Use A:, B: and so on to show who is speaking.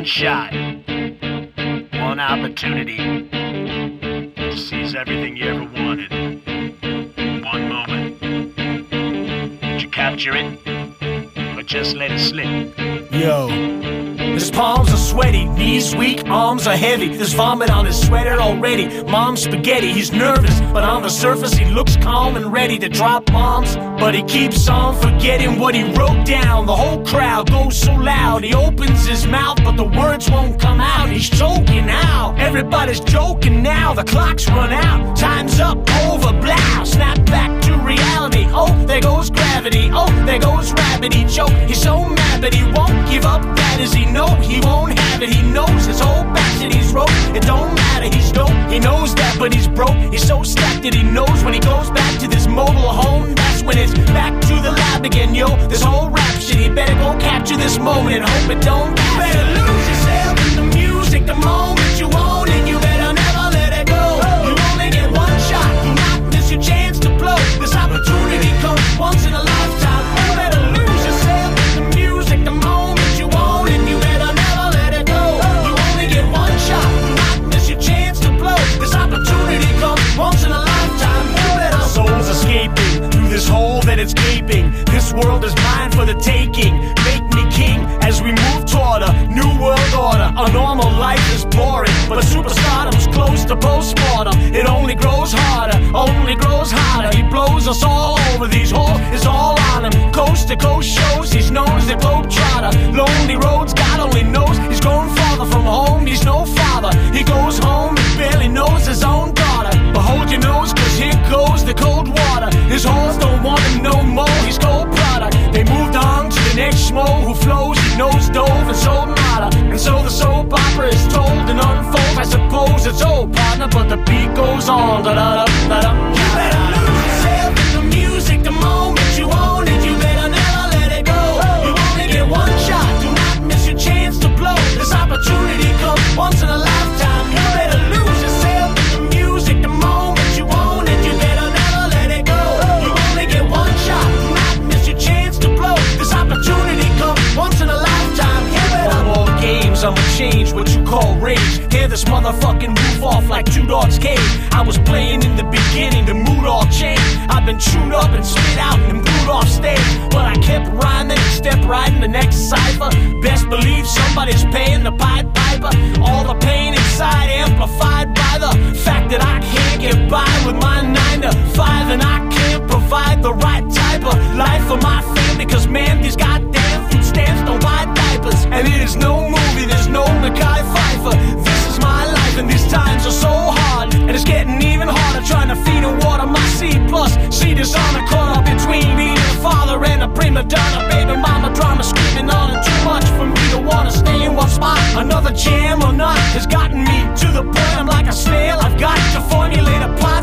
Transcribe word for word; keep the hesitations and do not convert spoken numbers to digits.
A: shot, one opportunity to seize everything you ever wanted. One moment. Did you capture it? Or just let it slip?
B: Yo. His palms are sweaty, knees weak, arms are heavy. There's vomit on his sweater already. Mom's spaghetti, he's nervous, but on the surface he looks calm and ready to drop bombs. But he keeps on forgetting what he wrote down. The whole crowd goes so loud. He opens his mouth, but the words won't come out. He's choking now. Everybody's joking now. The clock's run out. Time's up, over, blow. Snap back to reality. Oh, there goes gravity. Oh, there goes rabbit. He choke. He's so mad, but he won't give up. That is he know he won't have it. He knows his whole batch that he's wrote. It don't matter, he's dope. He knows that, but he's broke. He's so stacked that he knows when he goes back to this mobile home, that's when it's back to the lab again, yo. This whole rap shit, he better go capture this moment and hope it don't pass. You better lose yourself in the music the moment you own it. You better never let it go. You only get one shot, do not miss your chance to blow. This opportunity comes once in a lifetime. You better lose yourself in the music the moment you own it. You better never let it go. You only get one shot, do not miss your chance to blow. This opportunity comes once in a lifetime. You better. Souls escaping through this hole that it's gaping. This world is mine for the taking. Make me king as we move toward a new world order. A normal life is boring, but superstardom's close to postmortem. It only grows harder, only grows harder. He blows us all over. These holes is all on him. Coast to coast shows, he's known as the Globetrotter. Lonely roads, God only knows. He's grown farther from home, he's no father. He goes home, he barely knows his own daughter. But hold your nose, cause here goes the cold water. His hoes don't want him no more, he's cold product. They moved on to the next schmo who flows. He knows dove and sold nada. And so the soap opera is told and unfolds. I suppose it's old, partner, but the beat goes on. Da-da-da, da-da. You better lose yourself in the music the moment you own it. You better never let it go. You only get one shot, do not miss your chance to blow. This opportunity comes once in a lifetime. You better lose yourself in the music the moment you own it. You better never let it go. You only get one shot, do not miss your chance to blow. This opportunity comes once in a lifetime. You better. No more games, I'ma change what you call rage. Tear this motherfucking roof off like two dogs' cage. I was playing in the beginning, the mood all changed. I've been chewed up and spit out and booed off stage, but I kept rhyming and stepped right in the next cipher. Best believe somebody's paying the Pied Piper. All the pain inside amplified by the fact that I can't get by with my nine to five, and I can't provide the right type of life for my family. Cause man, these goddamn food stamps don't buy diapers, and it is no movie, there's no Mekhi Phifer. This is my life and these times are so hard, and it's getting even harder trying to feed and water my seed. Plus, see dishonor caught up between me and the father and a prima donna. Baby mama drama screaming on it, too much for me to wanna stay in one spot. Another jam or not has gotten me to the point I'm like a snail. I've got to formulate a plan